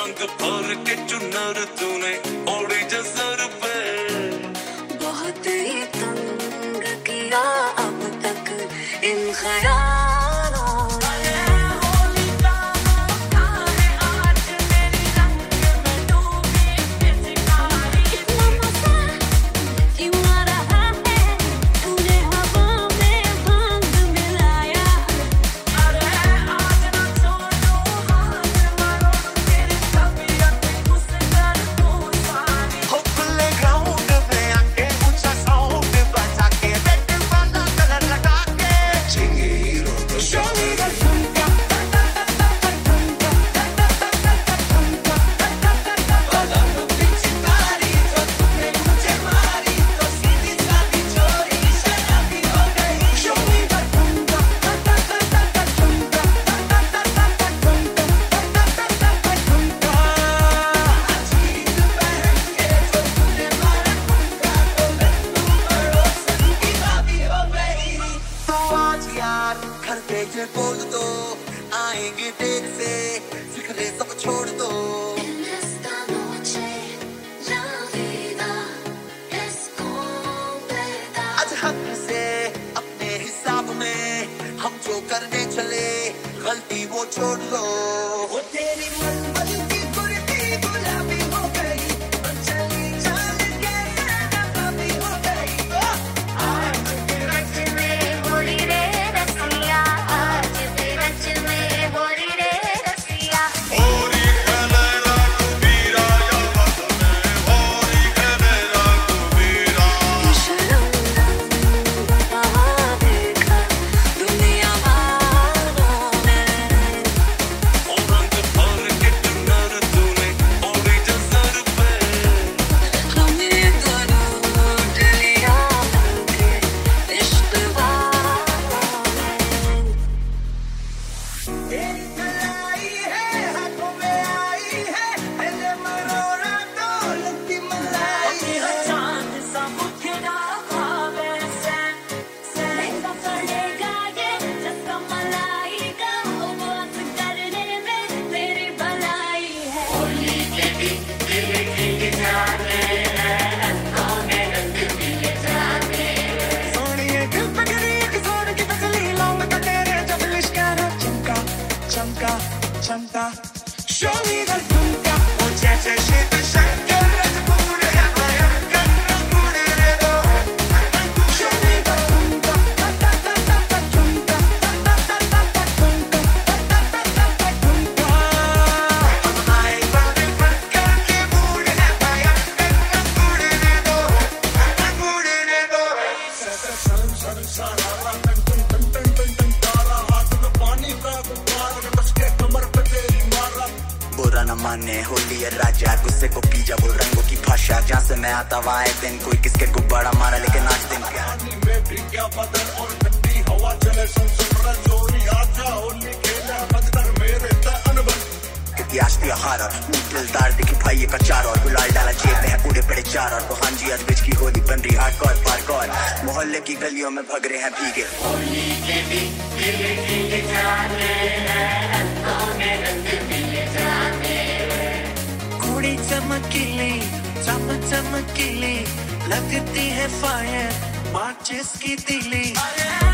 रंग भर के चुनर तूने ओढ़ी जसर पे। बहुत ही तंग किया अब तक इन ख्यालों ने। होली का मौका है आज, मेरी रंग में डूबी पिचकारी। कितना मजा क्यों आ रहा है, तूने हवा में भांग मिलाया। अरे आज ना छोड़ो हाथ, मारो तेरी तबीयत उससे कर दूं सारी। हो खुले ग्राउंड पे आके ऊंचा साउंड बजा के रेड वाला कलर लगा के चिंगी हीरो तो show me that ठुमका वाला लो पिचकारी तो तूने मुझे मारी तो सीधी सादी चोरी शराबी हो गई। show me that ठुमका अजीब पहन के तो तूने मारा ठुमका तो लड्डू पड़ोसन की भाभी हो गई। तो आज यार घर पे ये बोल दो आएंगे देर से फिक्रे सब छोड़ दो। En esta noche la vida es completa. आज हक से अपने हिसाब में हम जो करने चले गलती वो छोड़ लो। वो तेरी मलमल की कुर्ती गुलाबी हो गई और चली चाल के नकाबी हो गई। आज रच में होली रे रसिया, आज रच में होली रे रसिया। होरी खेलेला कबीरा या बस में, होरी खेलेला कबीरा। शर्म देखा दुनिया वालों ने। ओ रंग भर के चुनर तूने ओढ़ी जसर पे। हमें लूट लिया के इश्क वालों ने। तेरी कलाई है हाथों में आई है पहले मरोड़ा तो लगती मलाई है। चांद सा मुखड़ा खावे से महंगा पड़ेगा ये जैसा मलाई का, उपवास करने में तेरी भलाई है। होली के दिन दिल खिल जाते हैं, रंगों में रंग मिल जाते हैं। सोनिए दिल पे गिरी एक जोर की बिजली लौंग तेरे जब लिश्कारा चमका चमका चमका। show me that ठुमका वो जैसे शिव शंकर रजपूत है भयंकर रंगून रे दो। show me that ठुमका ठुमका ठुमका। हम आए बड़े बनकर के मूड है भयंकर रंगून रे दो रंगून रे दो। बुरा न माने होली है राजा, गुस्से को पी जा वो रंगों की भाषा। जहाँ से मैं आता वहाँ एक दिन कोई किसके गुब्बारा मारा, लेकिन आज दिन क्या में भी क्या बदल और ठंडी हवा चले सुन जोरी आजा होली खेला बदतर मेरे अनबन। इतिहास दिया हारा दिलदार दिखी भाई का चार और गुलाल डाला जेब में है पूरे बड़े चार और। तो हाँ जी आज बिच की होली बन रही हार्डकोर पारकोर, मोहल्ले की गलियों में भग रहे हैं भीगे। होली के दिन दिल खिल जाते हैं, रंगों में रंग मिल जाते हैं। कुड़ी चमकीली चम चमकीली लगती है फायर माचिस की तीली।